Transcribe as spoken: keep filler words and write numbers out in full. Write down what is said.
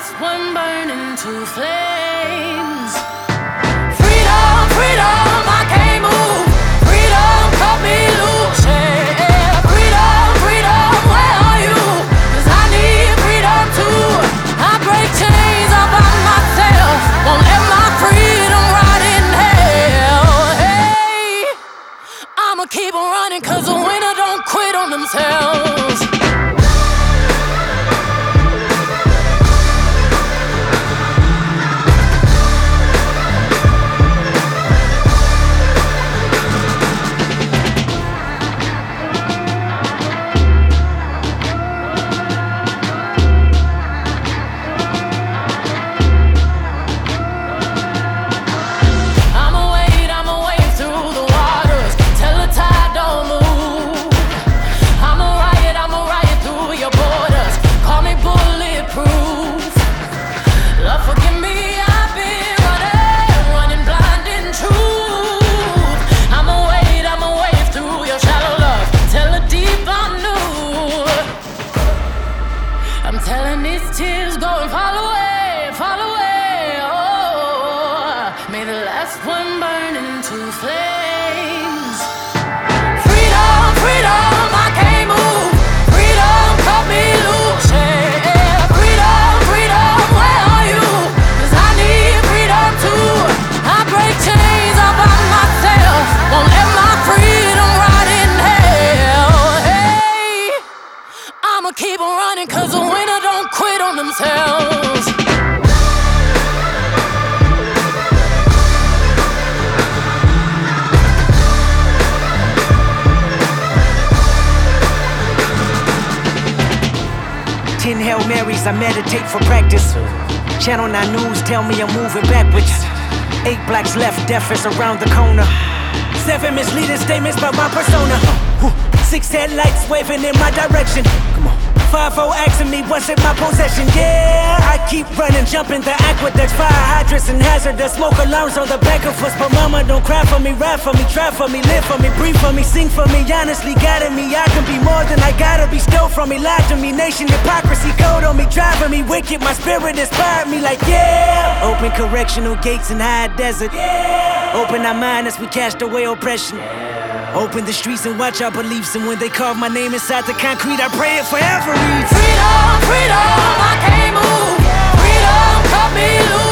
last one burning to flames. Freedom, freedom, I can't move. Freedom, cut me loose. Yeah. Freedom, freedom, where are you? 'Cause I need freedom too. I break chains all by myself. Won't let my freedom rot in hell. Hey, I'ma keep on running 'cause the winner don't quit on themselves. I'm telling these tears go and fall away, fall away. Oh, may the last one burn into flames. Freedom, freedom, I can't move. Freedom, cut me loose. Yeah. Freedom, freedom, where are you? 'Cause I need freedom too. I break chains all by myself. Won't let my freedom rot in hell. Hey, I'ma keep on running 'cause the winner don't quit on themselves. Ten Hail Marys, I meditate for practice. Channel nine News tell me I'm moving backwards. Eight blacks left, death is around the corner. Seven misleading statements about my persona. Six headlights waving in my direction. Come on. Five oh asking me what's in my possession. Yeah, I keep running, jumping the aqueducts, fire hydrants and hazardous smoke alarms on the back of us. But mama, don't cry for me, ride for me, try for me, live for me, breathe for me, sing for me. Honestly, guiding me, I can be more than I gotta be. Stole from me, lied to me, nation hypocrisy, code on me, driving me wicked. My spirit inspired me like yeah. Open correctional gates in high desert. Yeah. Open our mind as we cast away oppression. Open the streets and watch our beliefs. And when they carve my name inside the concrete, I pray it forever reads. Freedom, freedom, I can't move. Freedom, cut me loose.